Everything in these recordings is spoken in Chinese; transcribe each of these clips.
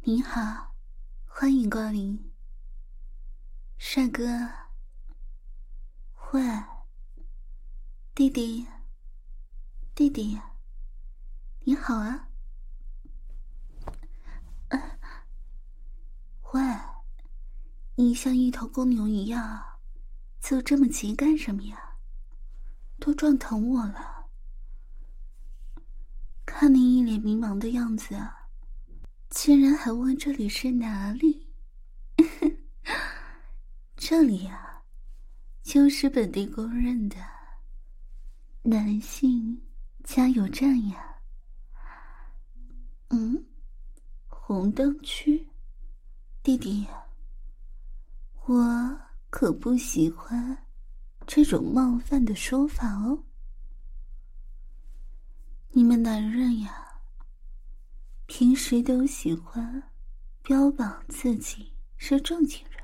您好，欢迎光临。帅哥。喂。弟弟。弟弟。你好啊。喂，你像一头公牛一样，走这么急干什么呀？都撞疼我了。看你一脸迷茫的样子啊，竟然还问这里是哪里？这里啊，就是本地公认的男性加油站呀。红灯区。弟弟，我可不喜欢这种冒犯的说法哦。你们男人呀，平时都喜欢标榜自己是正经人，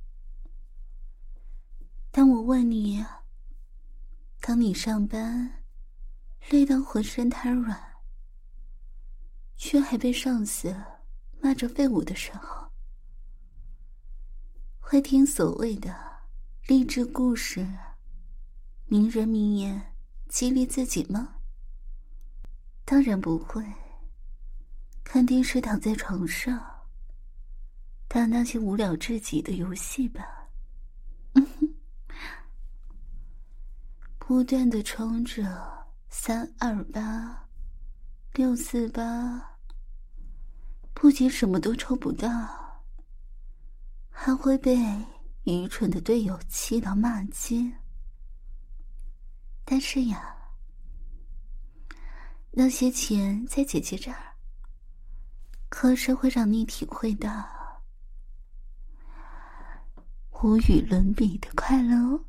但我问你呀，当你上班累到浑身瘫软，却还被上司骂着废物的时候，会听所谓的励志故事、名人名言激励自己吗？当然不会。看电视躺在床上，打那些无聊至极的游戏吧。不断地冲着328、648，不仅什么都抽不到，还会被愚蠢的队友气到骂街。但是呀，那些钱在姐姐这儿，可是会让你体会到无与伦比的快乐哦。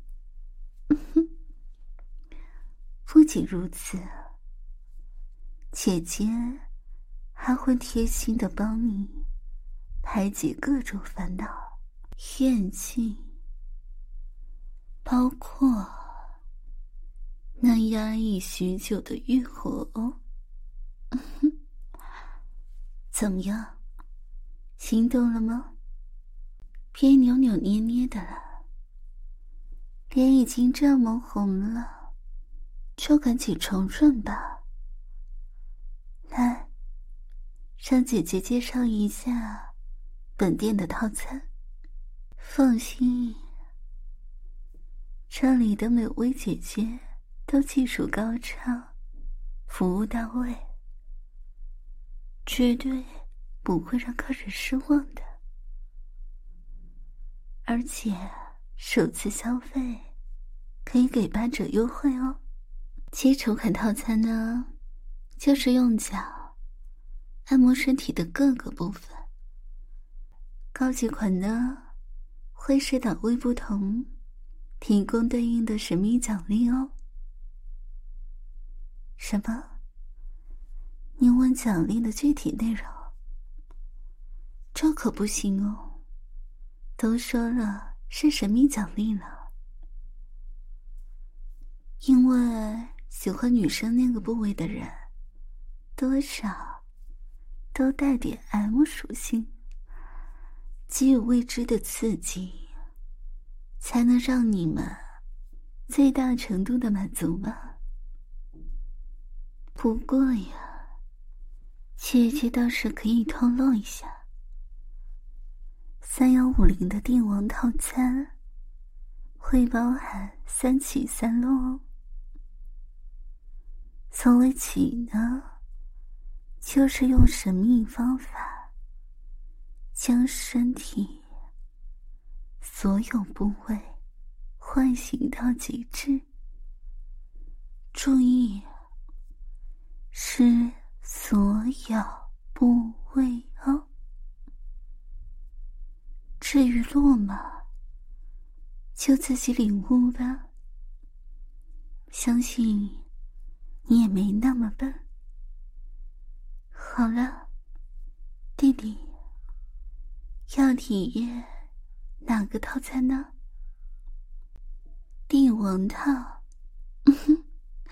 不仅如此，姐姐还会贴心地帮你排解各种烦恼、怨气，包括那压抑许久的欲火哦。怎么样，心动了吗？别扭扭捏捏的了，脸已经这么红了，就赶紧重润吧。来，让姐姐介绍一下本店的套餐。放心，这里的每位姐姐都技术高超，服务到位，绝对不会让客人失望的。而且首次消费可以给8折优惠哦。基础款套餐呢，就是用脚按摩身体的各个部分。高级款呢，会视档位不同，提供对应的神秘奖励哦。什么？你问奖励的具体内容？这可不行哦。都说了是神秘奖励了，因为喜欢女生那个部位的人，多少都带点 M 属性，给予未知的刺激，才能让你们最大程度的满足嘛。不过呀，姐姐倒是可以透露一下，3150的帝王套餐会包含3起3落哦。所谓起呢，就是用神秘方法将身体所有部位唤醒到极致。注意，是所有部位哦。至于落马，就自己领悟吧。相信你也没那么笨。好了，弟弟，要体验哪个套餐呢？帝王套。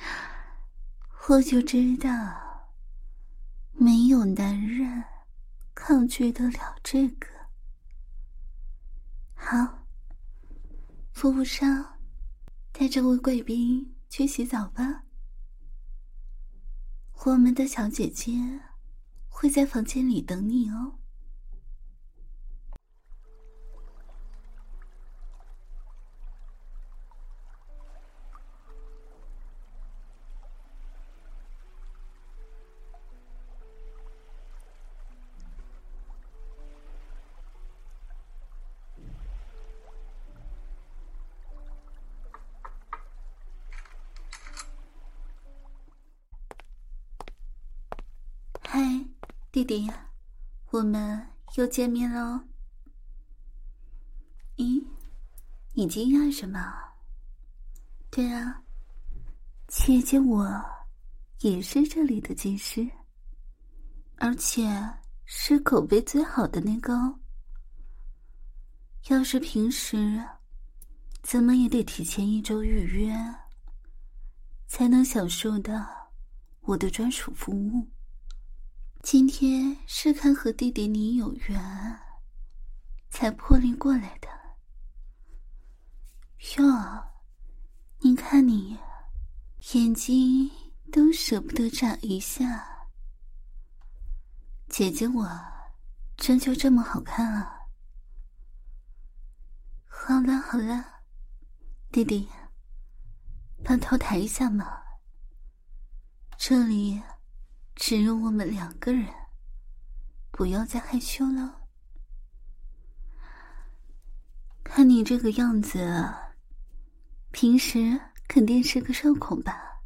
我就知道没有男人抗拒得了这个。好，服务生，带这位贵宾去洗澡吧。我们的小姐姐会在房间里等你哦。嗨，弟弟，我们又见面喽。咦，你惊讶什么？对啊，姐姐我也是这里的技师，而且是口碑最好的那个哦。要是平时，怎么也得提前1周预约，才能享受到我的专属服务。今天是看和弟弟你有缘，才破例过来的。哟，你看你，眼睛都舍不得眨一下。姐姐我，真就这么好看啊？好了好了，弟弟，把头抬一下嘛。这里只有我们2个人，不要再害羞了。看你这个样子，平时肯定是个社恐吧？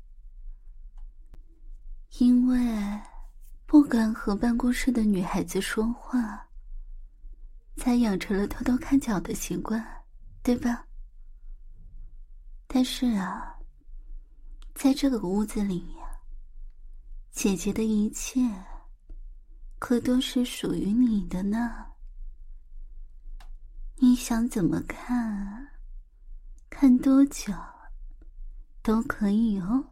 因为不敢和办公室的女孩子说话，才养成了偷偷看脚的习惯，对吧？但是啊，在这个屋子里呀，姐姐的一切可都是属于你的呢。你想怎么看，看多久都可以哦。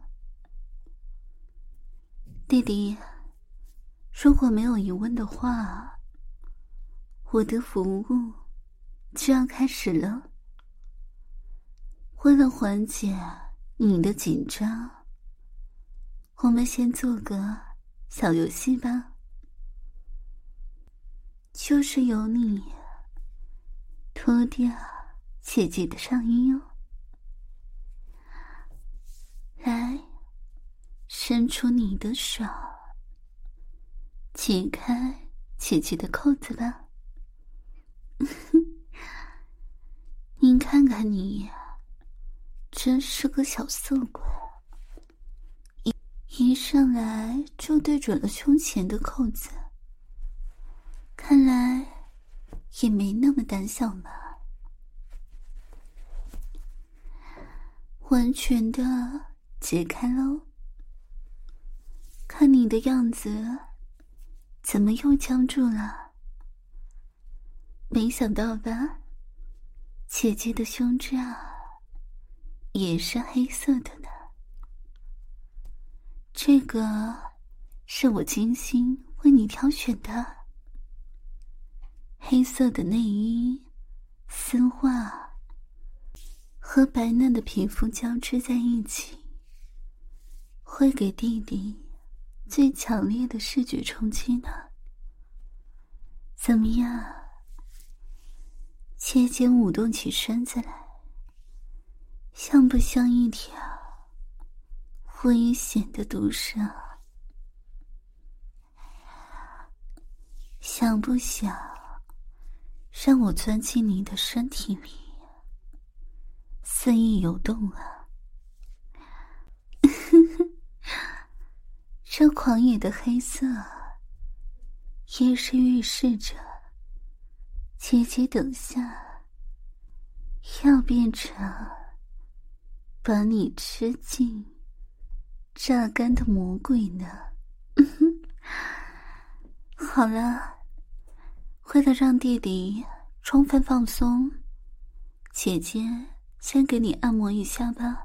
弟弟，如果没有疑问的话，我的服务就要开始了。为了缓解你的紧张，我们先做个小游戏吧，就是由你脱掉姐姐的上衣哦。来，伸出你的手，解开姐姐的扣子吧。你看看你，真是个小色鬼，一上来就对准了胸前的扣子，看来也没那么胆小嘛。完全的解开喽。看你的样子，怎么又僵住了？没想到吧，姐姐的胸罩也是黑色的呢。这个是我精心为你挑选的，黑色的内衣、丝袜和白嫩的皮肤交织在一起，会给弟弟最强烈的视觉冲击呢。怎么样？姐姐舞动起身子来，像不像一条危险的毒蛇？想不想让我钻进你的身体里，肆意游动啊？这狂野的黑色也是预示着姐姐等下要变成把你吃尽榨干的魔鬼呢。好了，为了让弟弟充分放松，姐姐先给你按摩一下吧。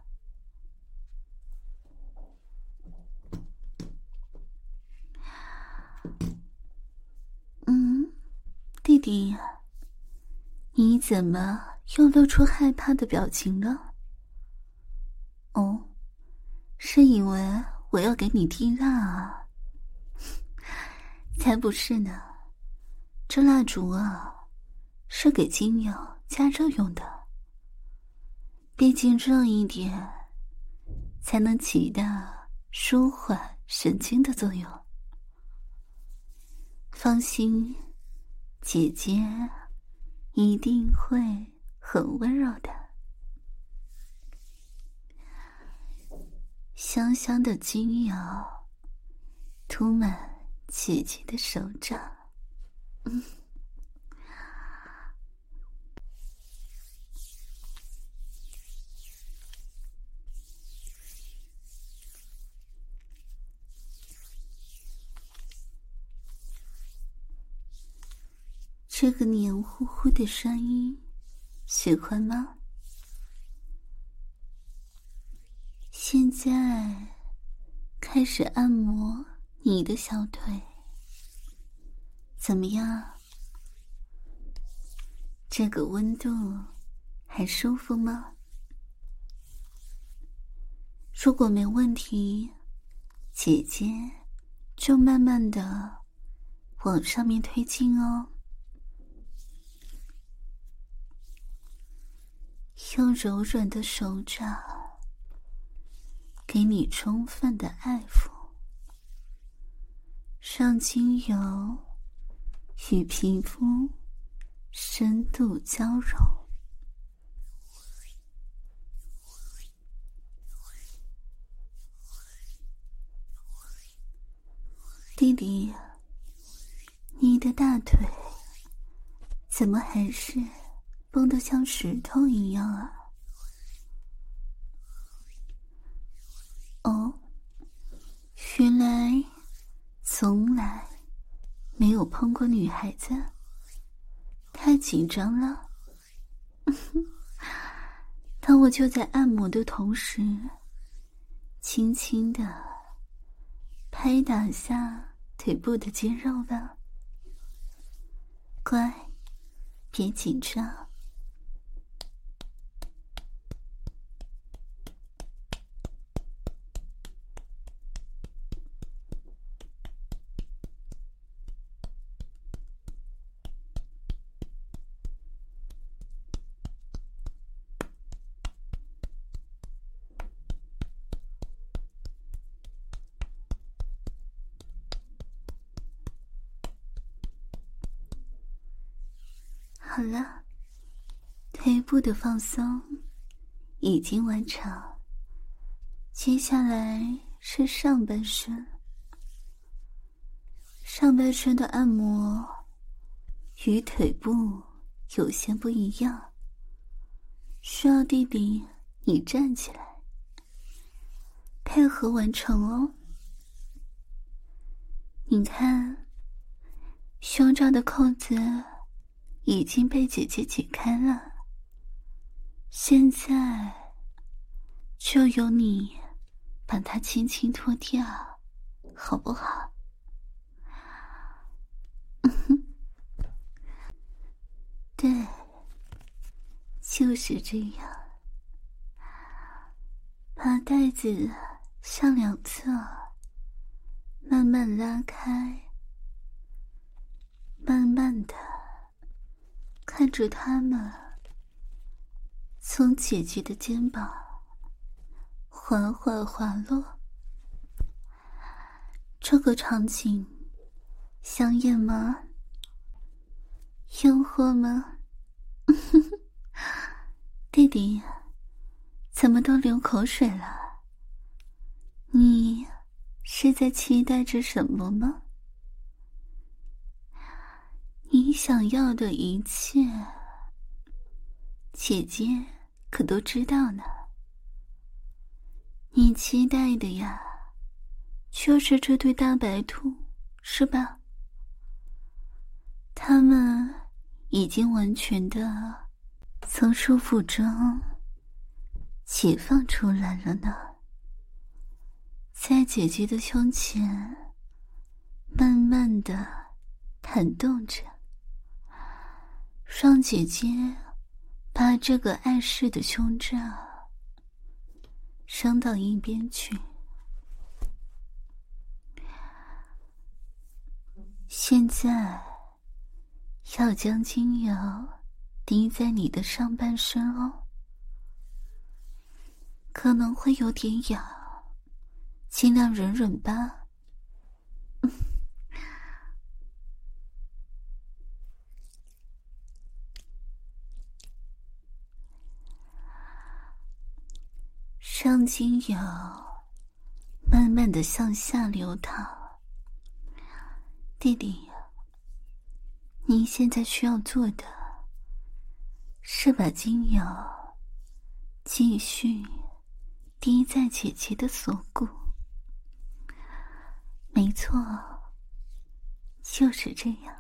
弟，你怎么又露出害怕的表情了？哦，是以为我要给你滴蜡啊？才不是呢，这蜡烛啊，是给精油加热用的，毕竟热一点才能起到舒缓神经的作用。放心，姐姐一定会很温柔的。香香的精油涂满姐姐的手掌，这个黏糊糊的声音喜欢吗？现在开始按摩你的小腿，怎么样？这个温度还舒服吗？如果没问题，姐姐就慢慢的往上面推进哦。用柔软的手掌给你充分的爱抚，让精油与皮肤深度交融。弟弟，你的大腿怎么还是绷得像石头一样啊？哦，原来从来没有碰过女孩子，太紧张了。那我就在按摩的同时，轻轻地拍打下腿部的肌肉吧。乖，别紧张。好了，腿部的放松已经完成，接下来是上半身。上半身的按摩与腿部有些不一样，需要弟弟你站起来配合完成哦。你看，胸罩的扣子已经被姐姐解开了，现在就由你把它轻轻脱掉，好不好？对，就是这样。把带子向两侧慢慢拉开，慢慢的看着它们从姐姐的肩膀缓缓滑落。这个场景香艳吗？诱惑吗？弟弟，怎么都流口水了？你是在期待着什么吗？你想要的一切，姐姐可都知道呢。你期待的呀，就是这对大白兔，是吧？它们已经完全的从束缚中解放出来了呢，在姐姐的胸前慢慢的弹动着， 让姐姐把这个碍事的凶诈扔到一边去。现在要将精油滴在你的上半身哦，可能会有点痒，尽量忍忍吧。让精油慢慢的向下流淌。弟弟，你现在需要做的是把精油继续滴在姐姐的锁骨。没错，就是这样，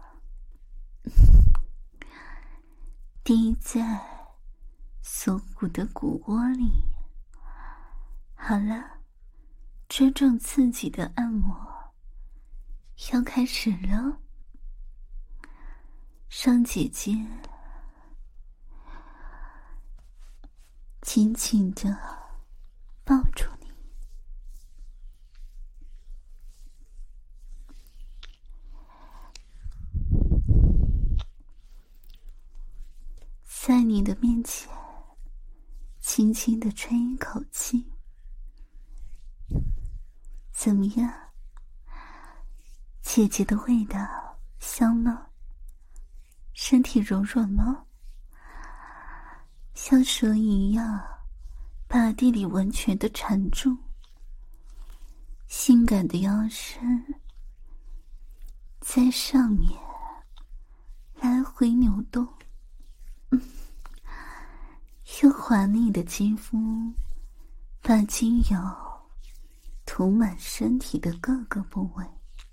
滴在锁骨的骨窝里。好了，真正刺激的按摩要开始了。让姐姐紧紧地抱住你，在你的面前轻轻地吹一口气。怎么样？姐姐的味道香吗？身体柔软吗？像蛇一样把弟弟完全的缠住，性感的腰身在上面来回扭动，用滑腻的肌肤把精油涂满身体的各个部位，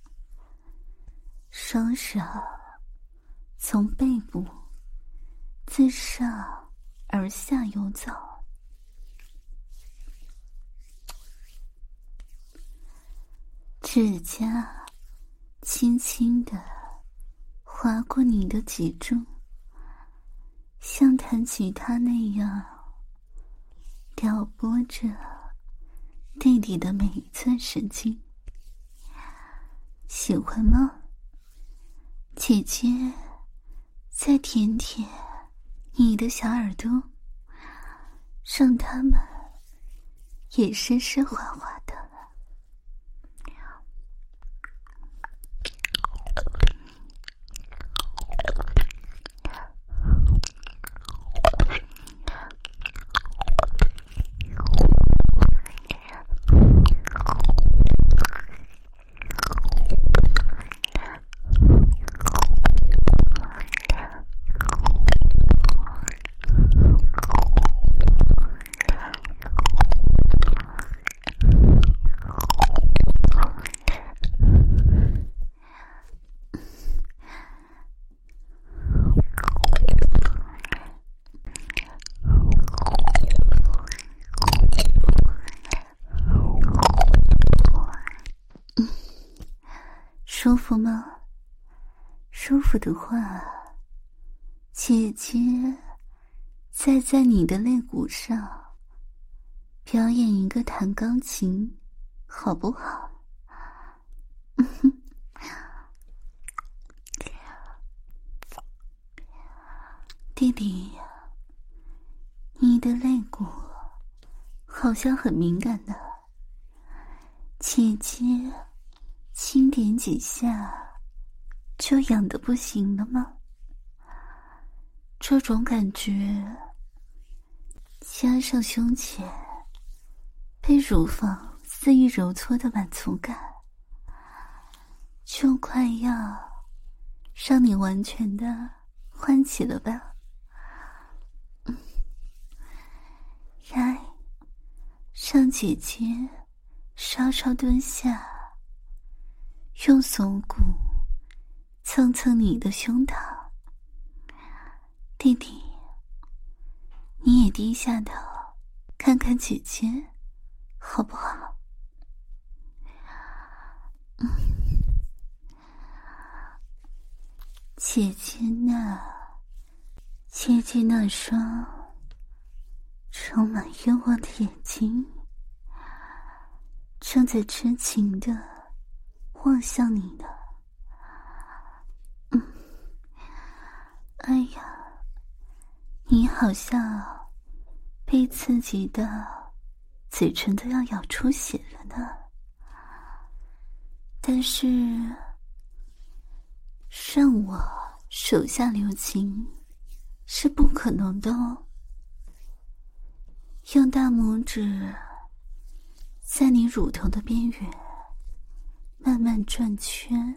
双手从背部自上而下游走，指甲轻轻地划过你的脊柱，像弹吉他那样撩拨着弟弟的每一寸神经。喜欢吗？姐姐再舔舔你的小耳朵，让它们也湿湿滑滑的。舒服吗？舒服的话，姐姐再在你的肋骨上表演一个弹钢琴，好不好？弟弟，你的肋骨好像很敏感呢，姐姐轻点几下就痒得不行了吗？这种感觉加上胸前被乳房肆意揉搓的满足感，就快要让你完全的欢喜了吧。来，让姐姐稍稍蹲下，用锁骨蹭蹭你的胸膛。弟弟，你也低下头看看姐姐，好不好？姐姐呢， 姐姐那双充满欲望的眼睛正在痴情地望向你呢。哎呀，你好像被刺激的嘴唇都要咬出血了呢。但是让我手下留情是不可能的哦。用大拇指在你乳头的边缘慢慢转圈，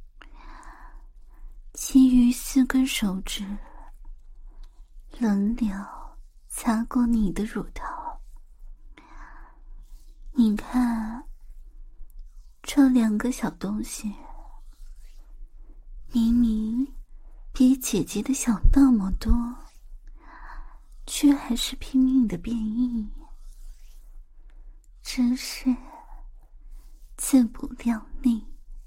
其余4根手指轮流擦过你的乳头。你看这2个小东西明明比姐姐的小那么多，却还是拼命的变异，真是自不量力。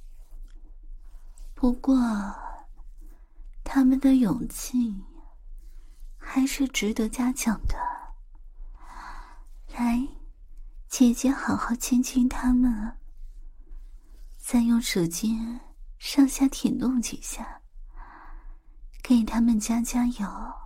不过他们的勇气还是值得嘉奖的。来，姐姐好好亲亲他们，再用舌尖上下舔弄几下，给他们加加油。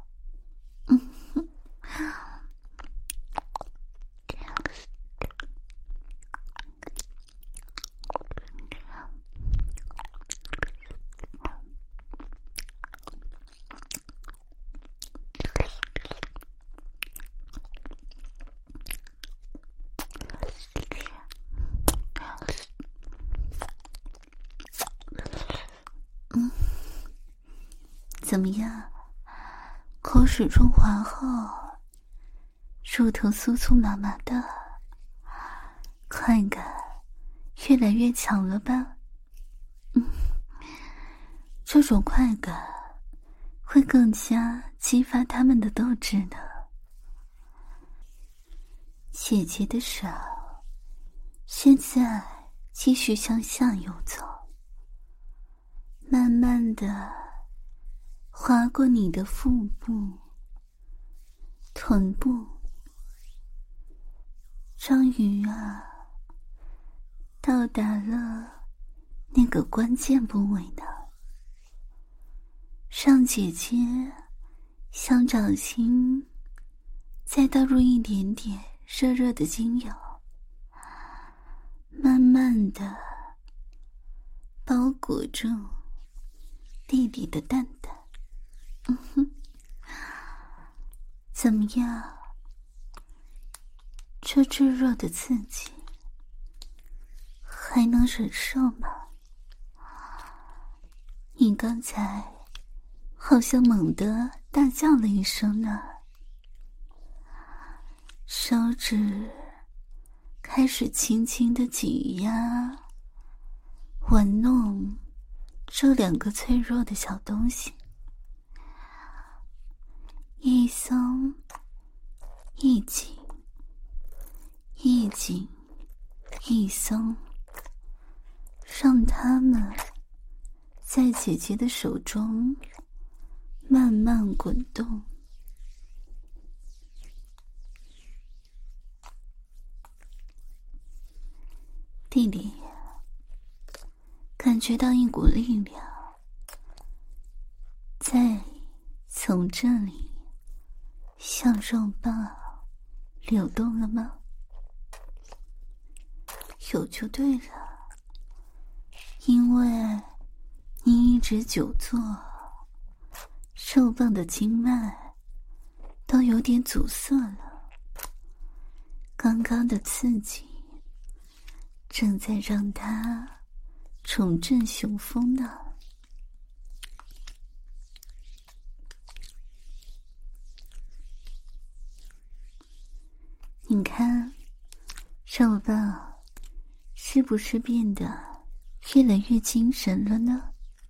怎么样？口水润滑后，乳头酥酥麻麻的，快感越来越强了吧？这种快感会更加激发他们的斗志的。姐姐的手现在继续向下游走，慢慢的划过你的腹部、臀部，终于啊，到达了那个关键部位呢。让姐姐向掌心再倒入一点点热热的精油，慢慢的包裹住弟弟的蛋蛋。怎么样？这炙热的刺激还能忍受吗？你刚才好像猛地大叫了一声呢。手指开始轻轻地挤压、玩弄这2个脆弱的小东西，一松一紧，一紧一松，让它们在姐姐的手中慢慢滚动。弟弟感觉到一股力量在从这里向肉棒流动了吗？有就对了，因为你一直久坐，肉棒的经脉都有点阻塞了。刚刚的刺激正在让它重振雄风呢。你看，肉棒是不是变得越来越精神了呢？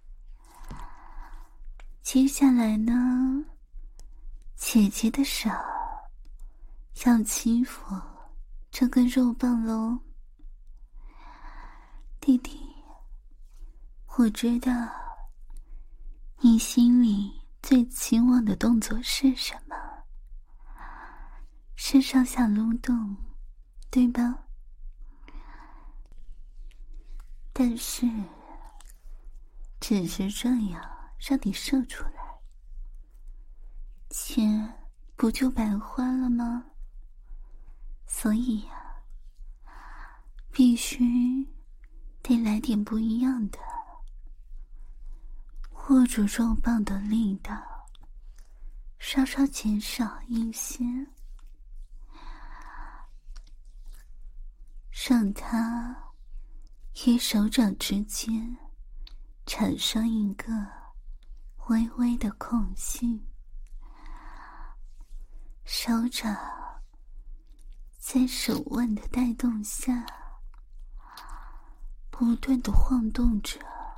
接下来呢，姐姐的手要欺负这根肉棒喽。弟弟，我知道你心里最期望的动作是什么？是上下撸动，对吧？但是只是这样让你射出来，钱不就白花了吗？所以呀，必须得来点不一样的，握住肉棒的力道稍稍减少一些，让它与手掌之间产生一个微微的空隙，手掌在手腕的带动下不断地晃动着，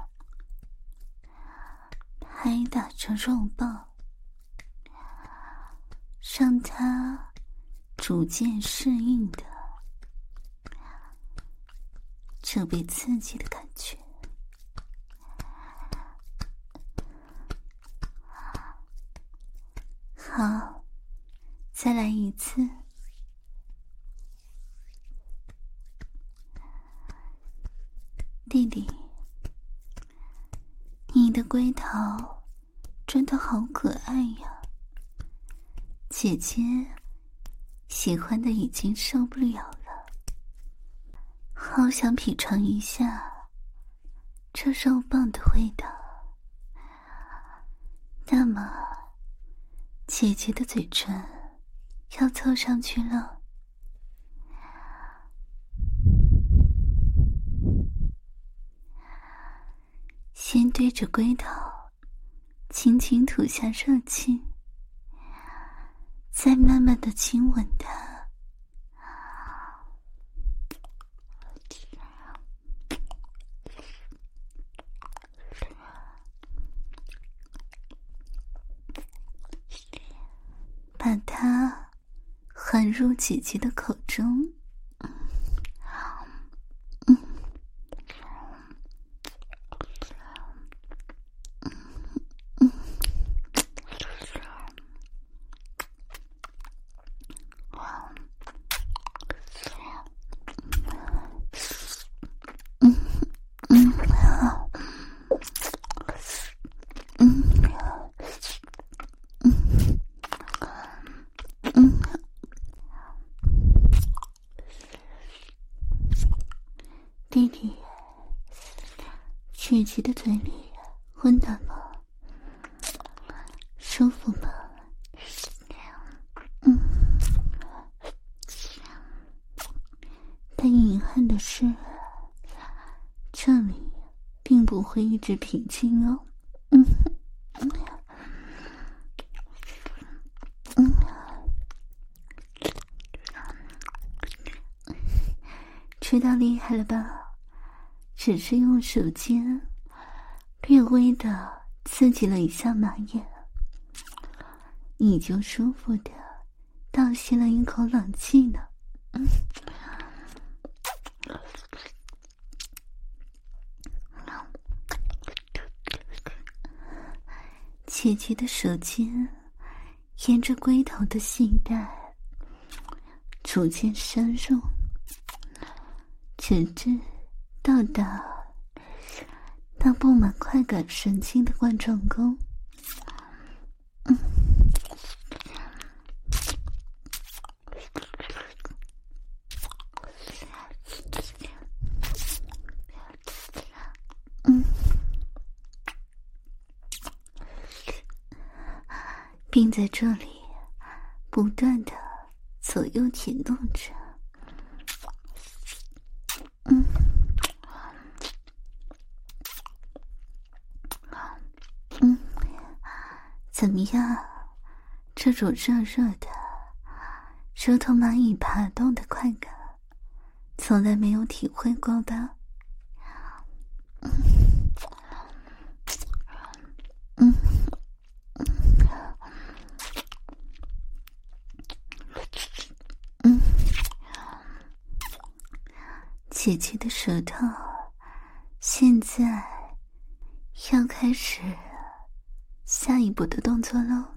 拍打着肉棒，让它逐渐适应的这被刺激的感觉。好，再来一次。弟弟，你的龟桃真的好可爱呀，姐姐喜欢的已经受不了了，好想品尝一下这肉棒的味道。那么姐姐的嘴唇要凑上去了，先对着龟桃轻轻吐下热气，再慢慢地亲吻它。把它含入姐姐的口中。弟弟，姐姐的嘴里温暖吗？舒服吗？但遗憾的是，这里并不会一直平静哦。知道厉害了吧？只是用手尖略微的刺激了一下马眼，你就舒服的倒吸了一口冷气呢。姐姐的手尖沿着龟头的系带逐渐深入，直至到达那布满快感神经的冠状沟。并在这里不断的左右舔动着。怎么样？这种热热的如同蚂蚁爬动的快感，从来没有体会过吧？姐姐的舌头现在要开始下一步的动作喽，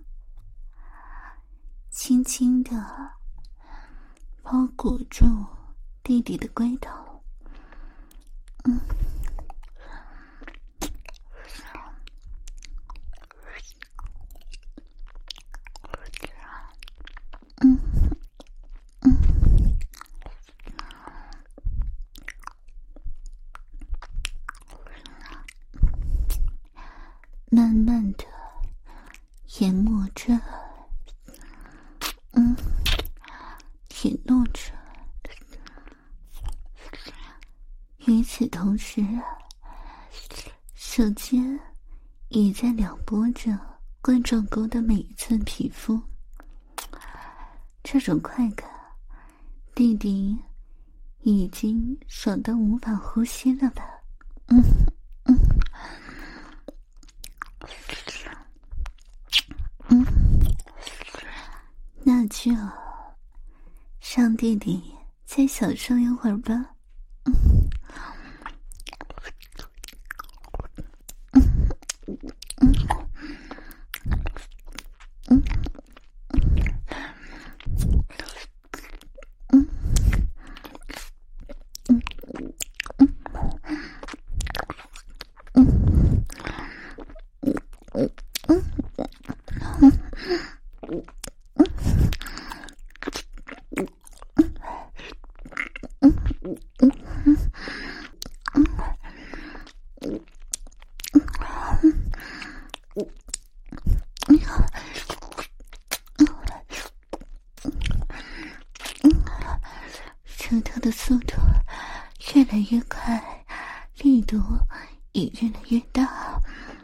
轻轻的包裹住弟弟的龟头。慢慢的研磨着，舔弄着。与此同时，手尖也在撩拨着冠状沟的每一寸皮肤。这种快感，弟弟已经爽到无法呼吸了吧？那就让弟弟再享受一会儿吧。舌头的速度越来越快，力度也越来越大。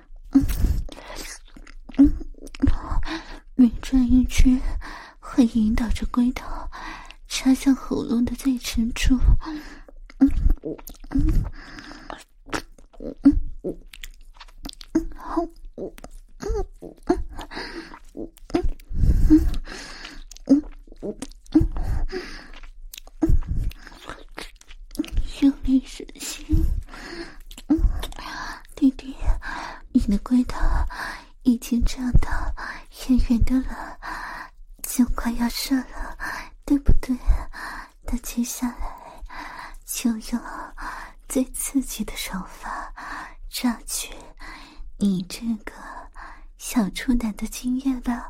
每转一圈，会引导着龟头插向喉咙的最深处。用力使劲，弟弟，你的龟头已经胀到圆圆的了，就快要射了，对不对？那接下来就用最刺激的手法榨取你这个小处男的精液吧。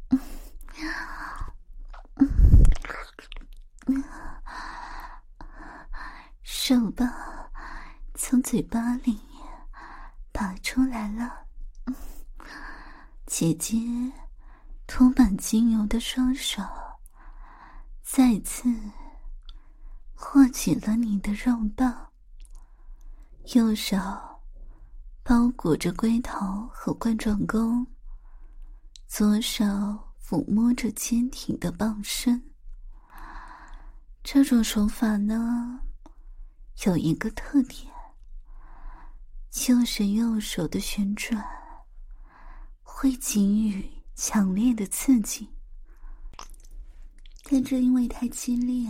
手把从嘴巴里拔出来了，姐姐涂满精油的双手再次握起了你的肉棒，右手包裹着龟头和冠状沟，左手抚摸着坚挺的棒身。这种手法呢，有一个特点，就是右手的旋转会给予强烈的刺激，但这因为太激烈，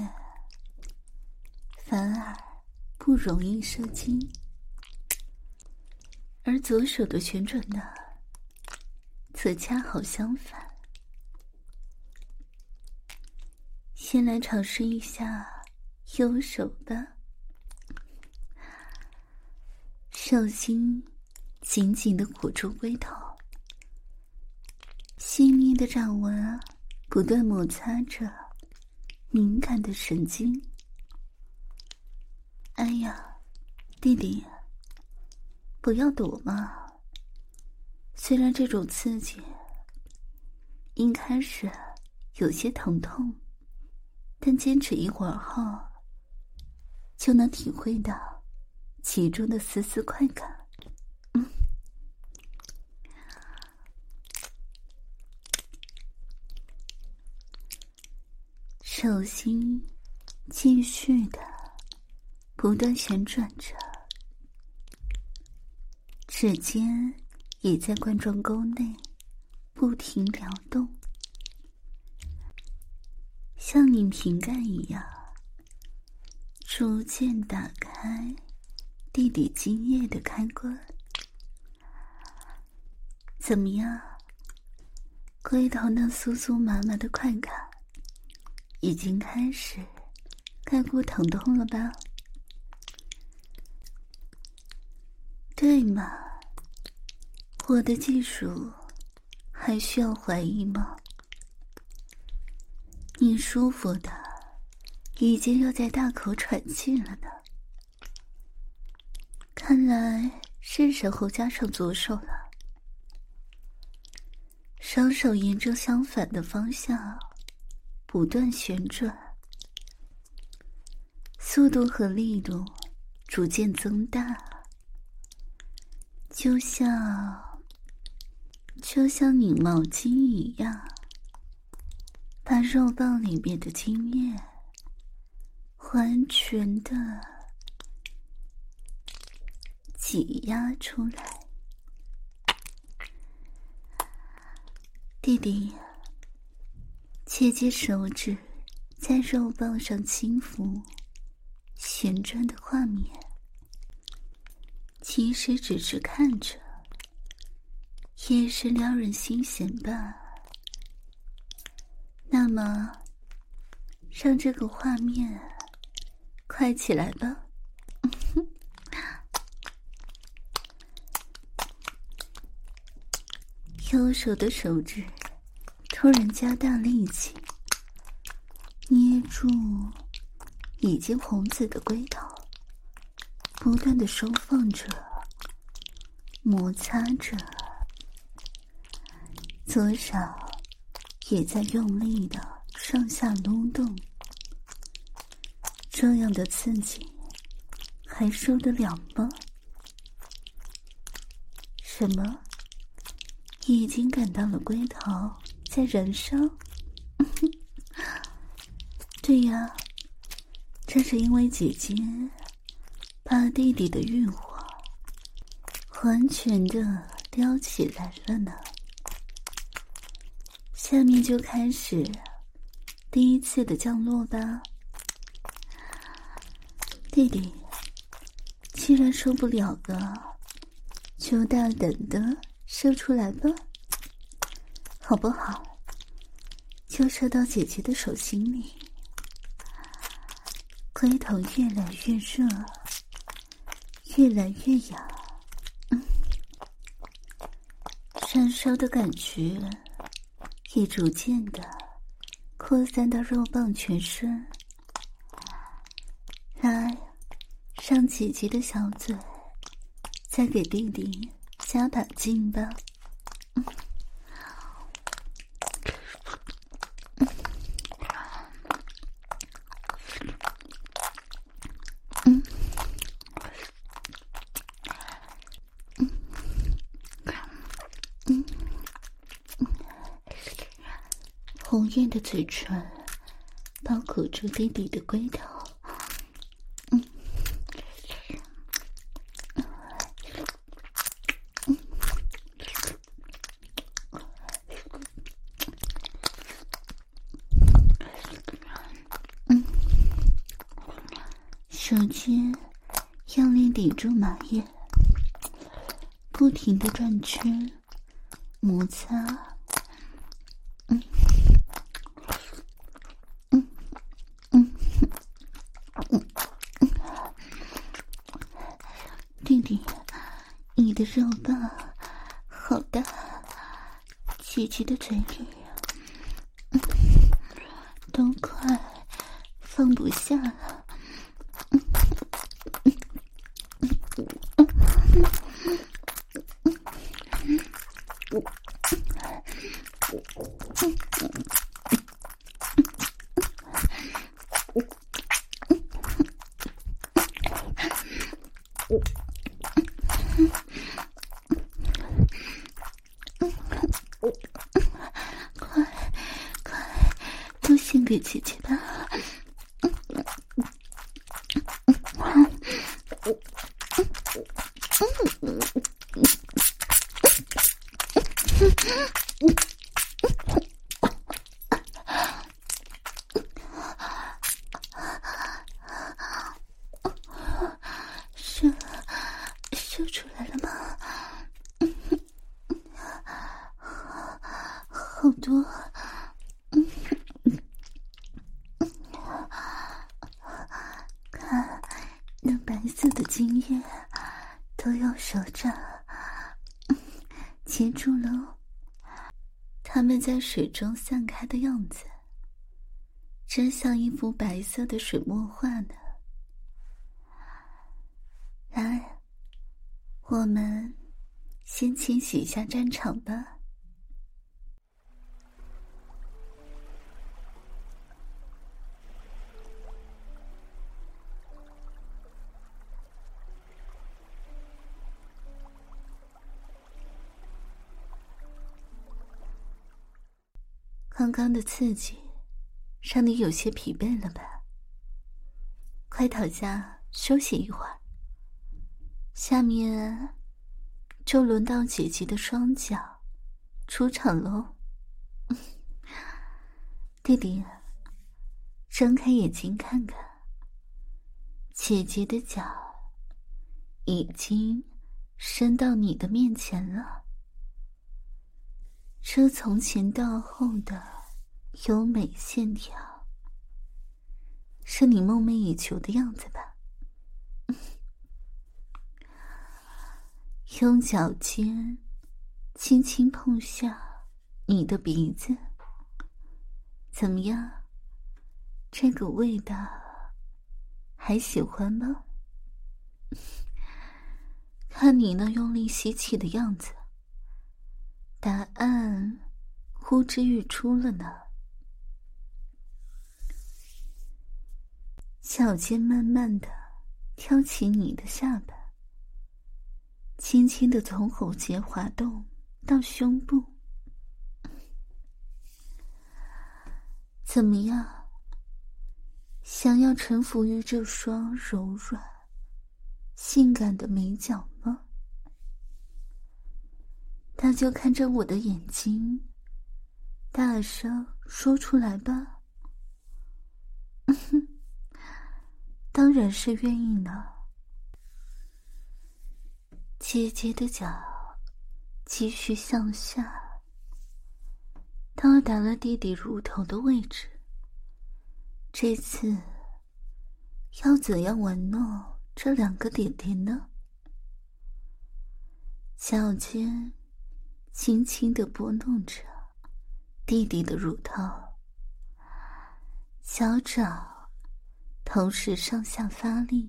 反而不容易射精。而左手的旋转呢，则恰好相反。先来尝试一下右手吧。手心紧紧地裹住龟头，细腻的掌纹不断摩擦着敏感的神经。哎呀，弟弟，不要躲嘛！虽然这种刺激一开始有些疼痛，但坚持一会儿后，就能体会到其中的丝丝快感。手心继续的不断旋转着，指尖也在冠状沟内不停撩动，像拧瓶盖一样，逐渐打开弟弟精液的开关。 怎么样？龟头那酥酥麻麻的快感已经开始盖过疼痛了吧？对嘛，我的技术还需要怀疑吗？你舒服的已经要在大口喘气了呢，看来是时候加上左手了。双手沿着相反的方向不断旋转，速度和力度逐渐增大，就像拧毛巾一样，把肉棒里面的精液完全的挤压出来。弟弟，姐姐手指在肉棒上轻抚旋转的画面，其实只是看着也是撩人心弦吧。那么让这个画面快起来吧。右手的手指突然加大力气，捏住已经红紫的龟头，不断的收放着，摩擦着，左手也在用力的上下撸动。这样的刺激还受得了吗？什么？已经感到了龟头在燃烧？对呀，这是因为姐姐把弟弟的欲火完全的撩起来了呢。下面就开始第一次的降落吧。弟弟，既然受不了了，就大胆的射出来吧，好不好？就射到姐姐的手心里，龟头越来越热，越来越痒，燃烧的感觉也逐渐的扩散到肉棒全身。来，让姐姐的小嘴再给弟弟加把劲吧。红艳的嘴唇包裹住弟弟的龟头，手尖用力抵住马眼，不停地转圈摩擦。弟弟，你的肉棒好大，姐姐的嘴里都快放不下了。快都献给姐姐吧。射出来了吗？ 精液都用手掌接住了，它们在水中散开的样子，真像一幅白色的水墨画呢。来，我们先清洗一下战场吧。刚刚的刺激让你有些疲惫了吧？快躺下休息一会儿，下面就轮到姐姐的双脚出场喽。弟弟，睁开眼睛看看，姐姐的脚已经伸到你的面前了。这从前到后的优美线条，是你梦寐以求的样子吧？用脚尖轻轻碰下你的鼻子，怎么样？这个味道还喜欢吗？看你那用力吸气的样子，答案呼之欲出了呢。脚尖慢慢的挑起你的下巴，轻轻的从喉结滑动到胸部。怎么样？想要臣服于这双柔软性感的美脚吗？那就看着我的眼睛，大声说出来吧。当然是愿意呢。姐姐的脚继续向下，到达了弟弟乳头的位置。这次要怎样玩弄这两个点点呢？脚尖轻轻地拨弄着弟弟的乳头，脚掌同时上下发力，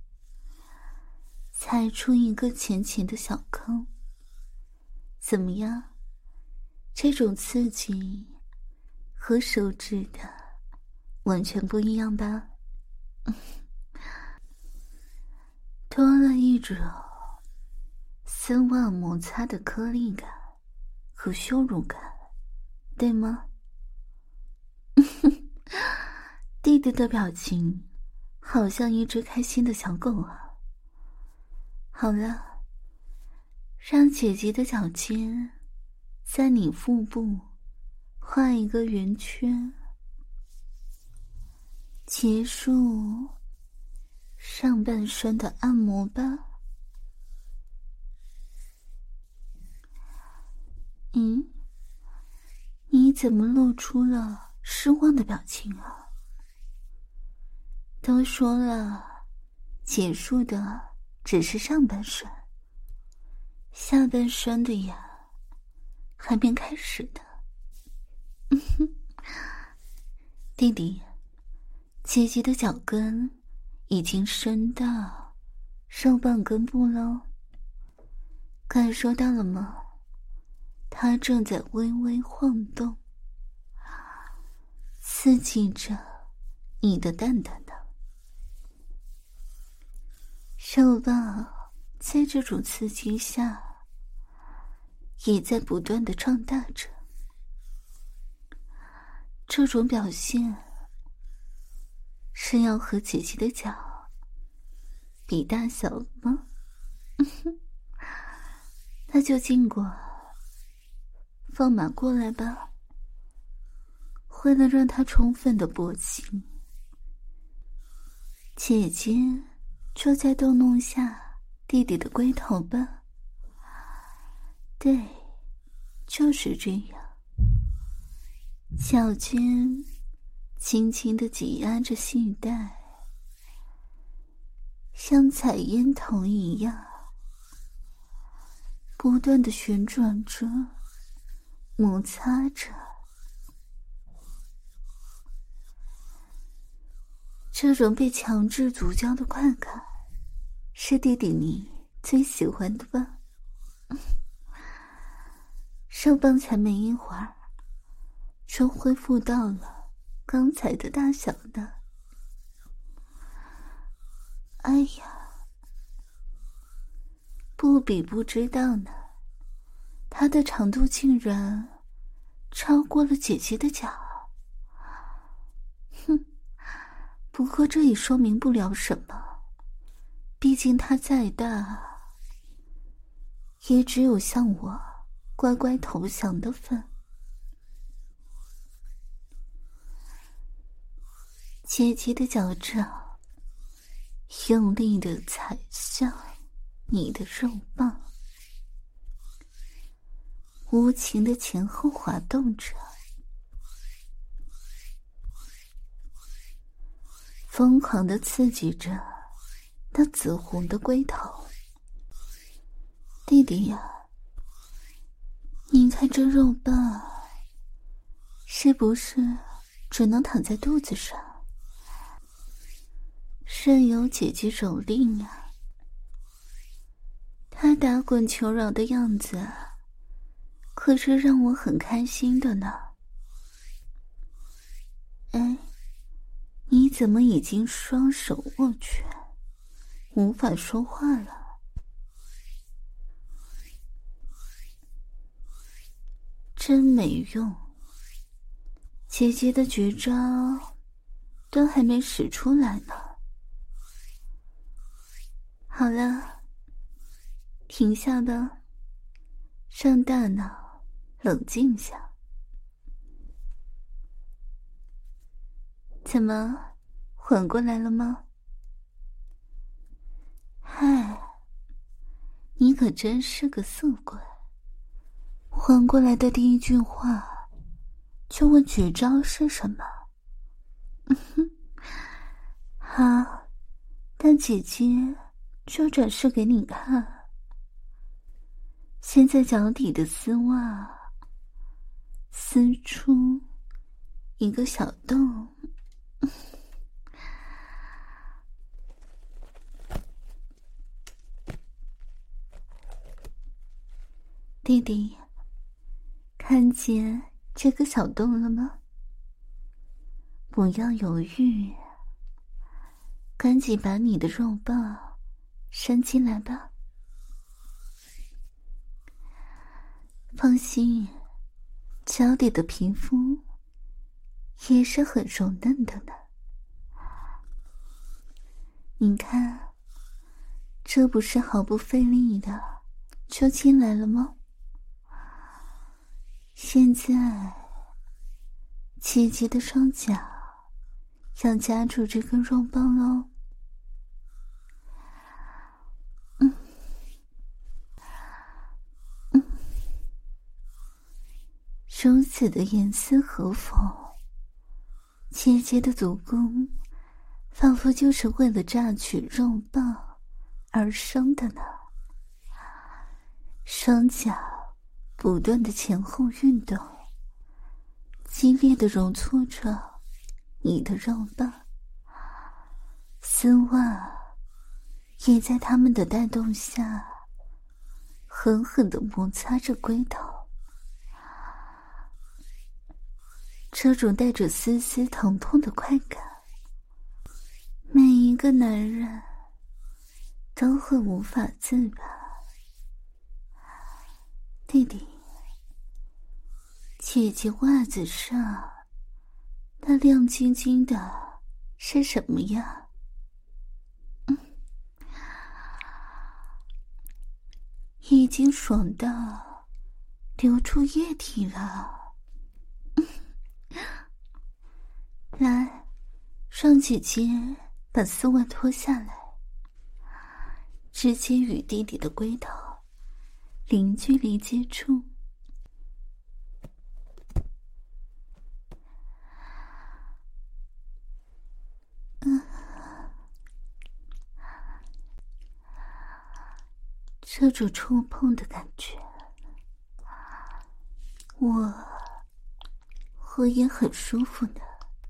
踩出一个浅浅的小坑。怎么样？这种刺激和手指的完全不一样吧？多了一种丝袜摩擦的颗粒感和羞辱感，对吗？弟弟的表情好像一只开心的小狗啊。好了，让姐姐的脚尖在你腹部画一个圆圈，结束上半身的按摩吧。你怎么露出了失望的表情啊？都说了，结束的只是上半身，下半身的呀，还没开始的。弟弟，姐姐的脚跟已经伸到上半根部了，感受到了吗？它正在微微晃动，刺激着你的蛋蛋呢。肉棒在这种刺激下也在不断的壮大着。这种表现是要和姐姐的脚比大小吗？那就尽管放马过来吧。为了让她充分的勃起，姐姐就在逗弄下弟弟的龟头吧。对，就是这样。脚尖轻轻地挤压着系带， 像踩烟筒一样，不断的旋转着，摩擦着。这种被强制足交的快感，是弟弟你最喜欢的吧？手棒才没一会儿，就恢复到了刚才的大小呢。哎呀，不比不知道呢，它的长度竟然超过了姐姐的脚。哼，不过这也说明不了什么，毕竟它再大，也只有向我乖乖投降的份。姐姐的脚掌用力地踩向你的肉棒，无情的前后滑动着，疯狂地刺激着那紫红的龟头。弟弟呀，你看这肉棒是不是只能躺在肚子上，任由姐姐蹂躏呀？他打滚求饶的样子可是让我很开心的呢。哎，你怎么已经双手握拳，无法说话了？真没用，姐姐的绝招都还没使出来呢。好了，停下吧，让大脑冷静下。怎么，缓过来了吗？嗨，你可真是个色鬼，缓过来的第一句话就问绝招是什么？好，但姐姐就展示给你看。现在脚底的丝袜撕出一个小洞，弟弟，看见这个小洞了吗？不要犹豫，赶紧把你的肉棒伸进来吧。放心，脚底的皮肤也是很柔嫩的呢。你看，这不是毫不费力的就进来了吗？现在姐姐的双脚要夹住这根肉棒喽。如此的严丝合缝，姐姐的足弓仿佛就是为了榨取肉棒而生的呢。双脚不断的前后运动，激烈的揉搓着你的肉棒，丝袜也在他们的带动下狠狠地摩擦着龟头。这种带着丝丝疼痛的快感，每一个男人都会无法自拔。弟弟，姐姐袜子上那亮晶晶的是什么呀？已经爽到流出液体了。来，让姐姐把丝袜脱下来，直接与弟弟的龟头零距离接触。 这种触碰的感觉，我也很舒服的。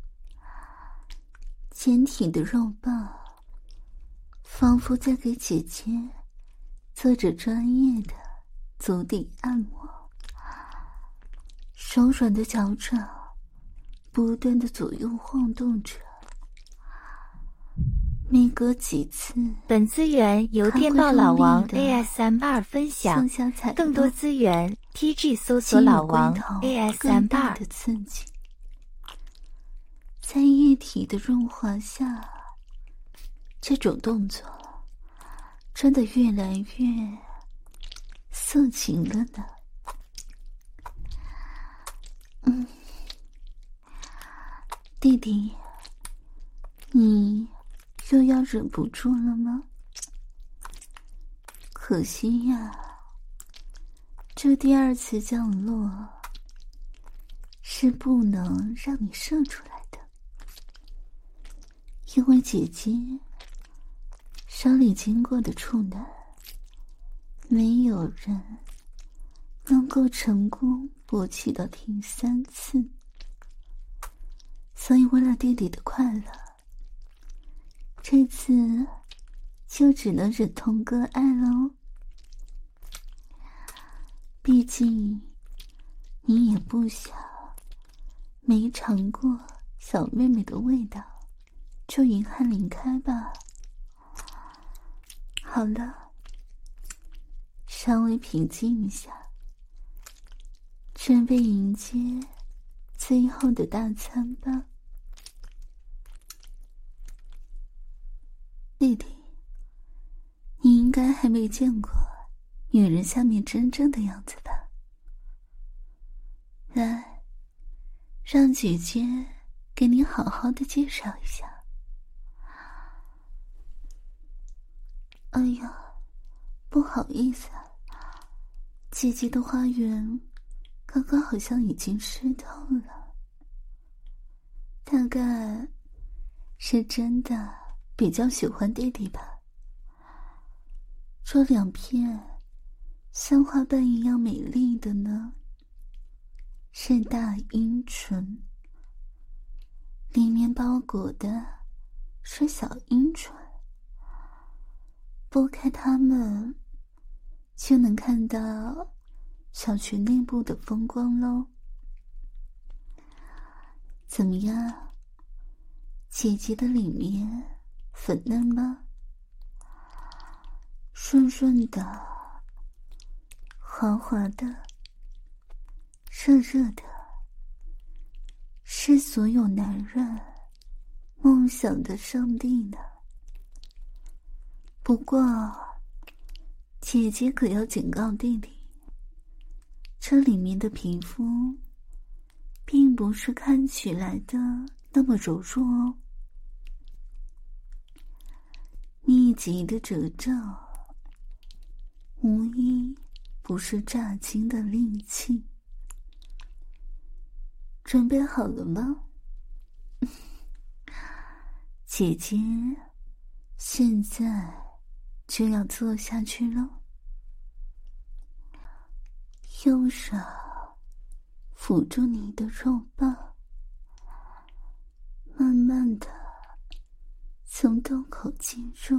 坚挺的肉棒仿佛在给姐姐做着专业的足底按摩，手软的脚掌不断的左右晃动着，每隔几次。 本资源由电报老王 ASMR 分享，更多资源 TG 搜索老王 ASMR 的刺激，在液体的润滑下，这种动作真的越来越色情了呢。弟弟，你又要忍不住了吗？可惜呀，这第二次降落是不能让你射出来的，因为姐姐手里经过的处男，没有人能够成功勃起到第3次，所以为了弟弟的快乐，这次就只能忍痛割爱喽。毕竟你也不想没尝过小妹妹的味道就云汉离开吧。好了，稍微平静一下，准备迎接最后的大餐吧。弟弟，你应该还没见过女人下面真正的样子吧？来，让姐姐给你好好的介绍一下。哎呀，不好意思啊，姐姐的花园刚刚好像已经湿透了，大概是真的比较喜欢弟弟吧。这2片像花瓣一样美丽的呢，是大阴唇，里面包裹的是小阴唇，拨开它们就能看到小裙内部的风光咯。怎么样，姐姐的里面粉嫩吗？顺顺的，滑滑的，热热的，是所有男人梦想的圣地呢。不过姐姐可要警告弟弟，这里面的皮肤并不是看起来的那么柔弱哦，密集的褶皱无一不是炸金的利器。准备好了吗？姐姐现在就要做下去了。右手抚住你的肉棒，慢慢的从洞口进入。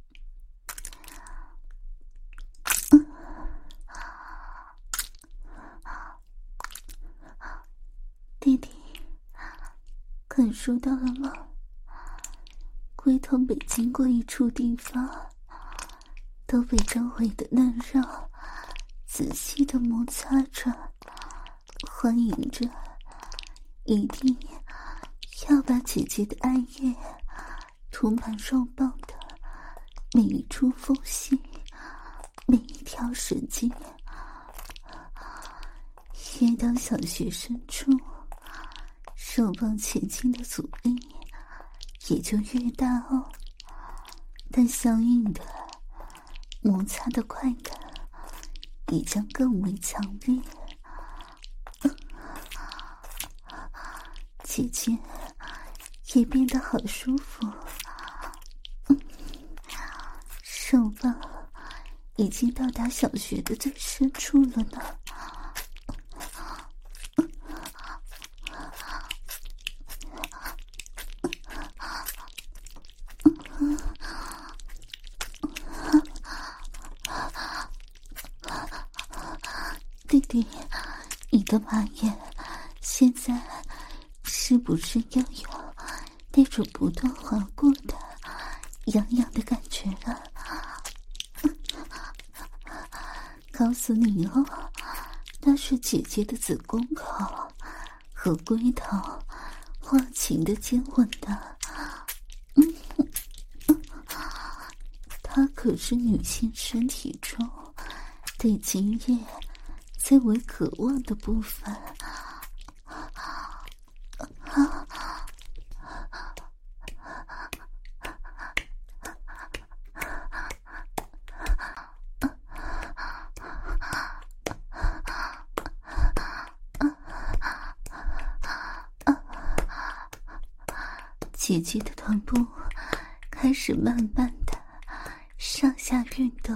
弟弟，感受到了吗？龟头每经过一处地方，都被周围的嫩肉仔细的摩擦着，欢迎着一定要把姐姐的爱液涂满肉棒的每一处缝隙，每一条神经。越到小穴深处，肉棒前进的阻力也就越大哦，但相应的摩擦的快感也将更为强烈。姐姐也变得好舒服，手棒已经到达小穴的最深处了呢。弟弟，你的马眼现在是不是又有那种不断划过的痒痒的感觉了？告诉你哦，那是姐姐的子宫口和龟头花情的接吻的。它可是女性身体中对精液最为渴望的部分。姐姐的臀部开始慢慢的上下运动，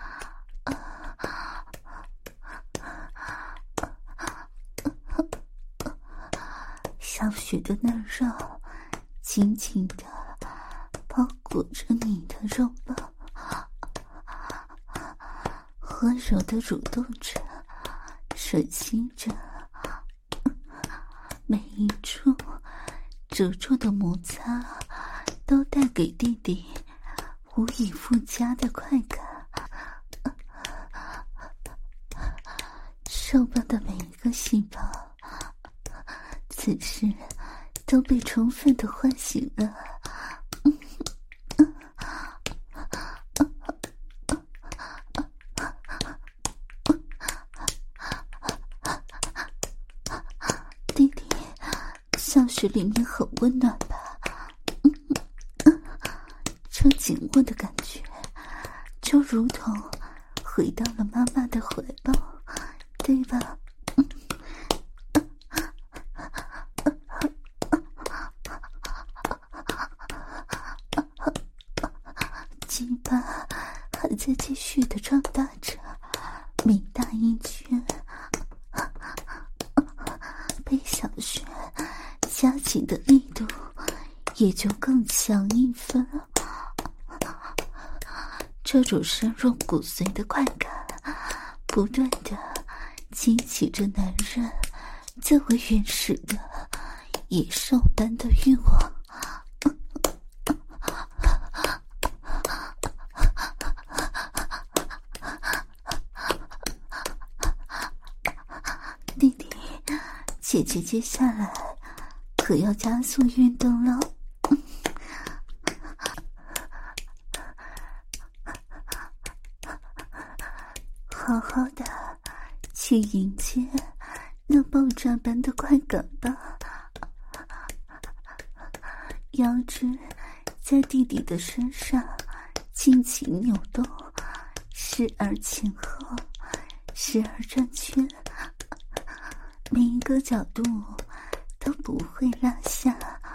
小雪的嫩肉紧紧的包裹着你的肉棒，温柔的蠕动着，吮吸着，每一处褶皱的摩擦都带给弟弟无以复加的快感。受棒的每一个细胞此时都被充分的唤醒了。弟弟，小穴里面很温暖吧？这紧握的感觉就如同回到了妈妈的怀抱，对吧？鸡巴还在继续的壮大着，每大一圈被小穴夹紧的力度也就更强一分。这种深入骨髓的快感不断的激起着男人最为原始的野兽般的欲望。弟弟，姐姐接下来可要加速运动了。好好的去迎接那爆炸般的快感吧。腰肢在弟弟的身上尽情扭动，时而前后，时而转圈，每一个角度都不会落下。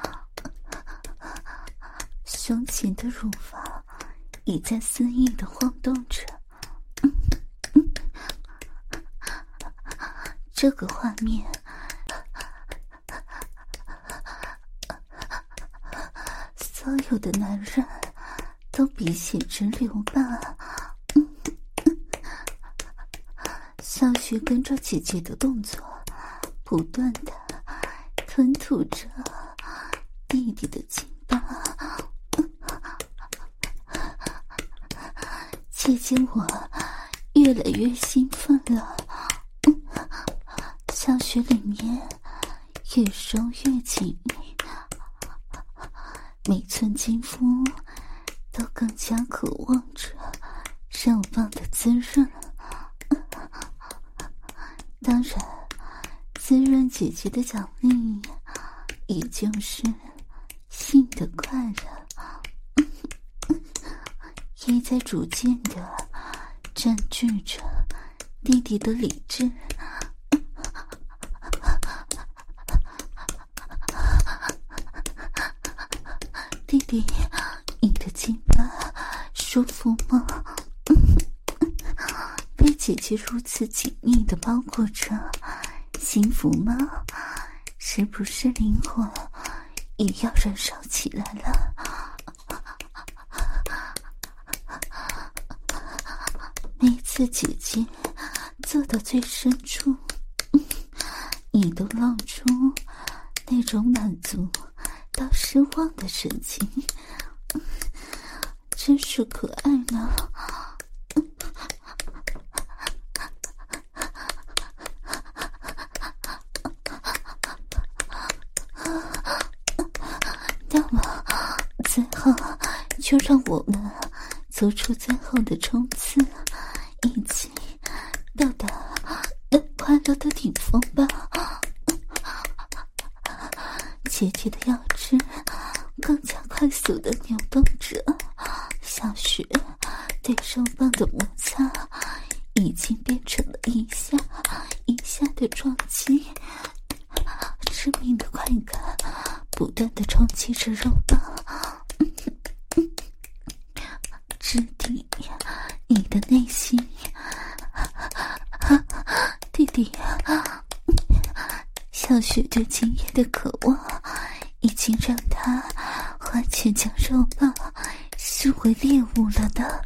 胸前的乳房已在肆意的晃动着。这个画面所有的男人都鼻血直流吧。小雪跟着姐姐的动作不断的吞吐着弟弟的精巴。姐姐我越来越兴奋了，小穴里面越收越紧，每寸肌肤都更加渴望着肉棒的滋润。当然，滋润姐姐的奖励也就是性的快乐，也在逐渐的占据着弟弟的理智。弟弟，你的鸡巴舒服吗？ 姐姐如此紧密地包裹着，幸福吗？是不是灵魂也要燃烧起来了？每次姐姐坐到最深处，你都露出那种满足到失望的神情，真是可爱呢。那么最后就让我们做出最后的冲刺，一起到达那快乐的顶峰吧。姐姐的腰肢更加快速地扭动着，小雪对手棒的摩擦已经变成了一下一下的撞击，致命的快感不断地冲击着肉棒。质地，你的内心，弟弟，小雪对今夜的渴望已经让他完全将肉棒视为猎物了呢。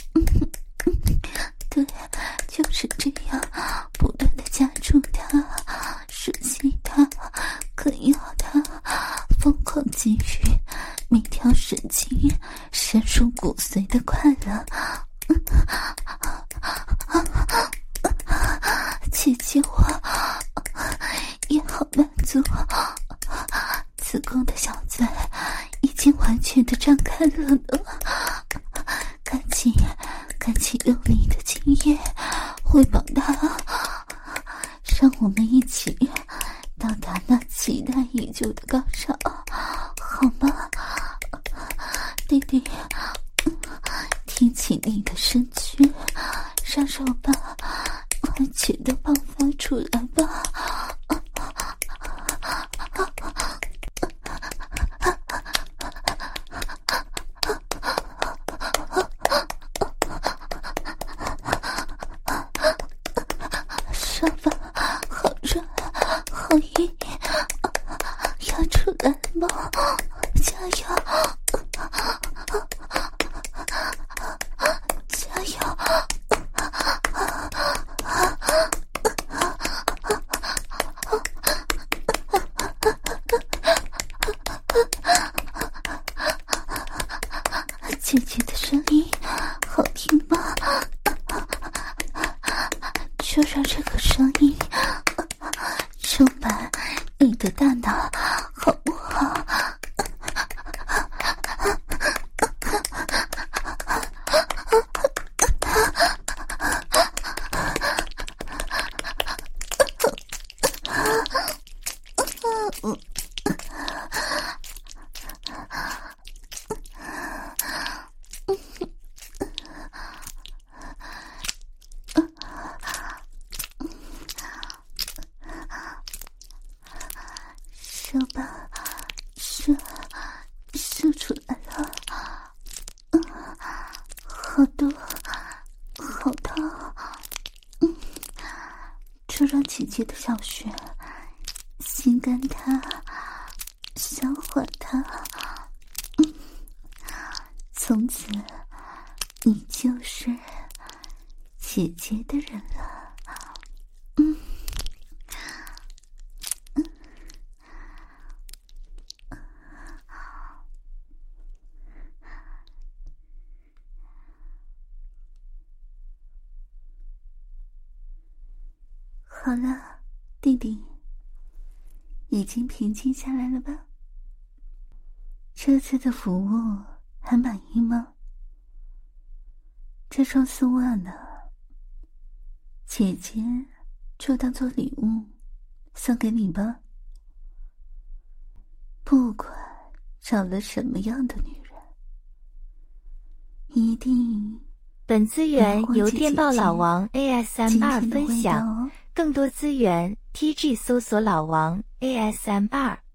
对，就是这样，不断地夹住他，吮吸他，啃咬他，疯狂给予每条神经深入骨髓的快乐。姐姐我也好满足，子宫的小嘴已经完全的张开了呢。赶紧用力的精液喂饱它，让我们一起到达那期待已久的高潮，好吗？弟弟，挺起你的身躯，让肉棒完全的爆发出来吧。上吧，好热，好硬，要出来了吗？加油！加油！姐姐的声音好听吗？就让这个声音充满你的大脑，好不好？手把射出来了，好多，好痛，就让姐姐的小穴心甘它，消化它，从此你就是姐姐的人了。好了，弟弟，已经平静下来了吧？这次的服务还满意吗？这双丝袜呢？姐姐就当做礼物送给你吧。不管找了什么样的女人，一定。 本资源由电报老王 ASMR 分享，更多资源 TG 搜索老王 ASMR。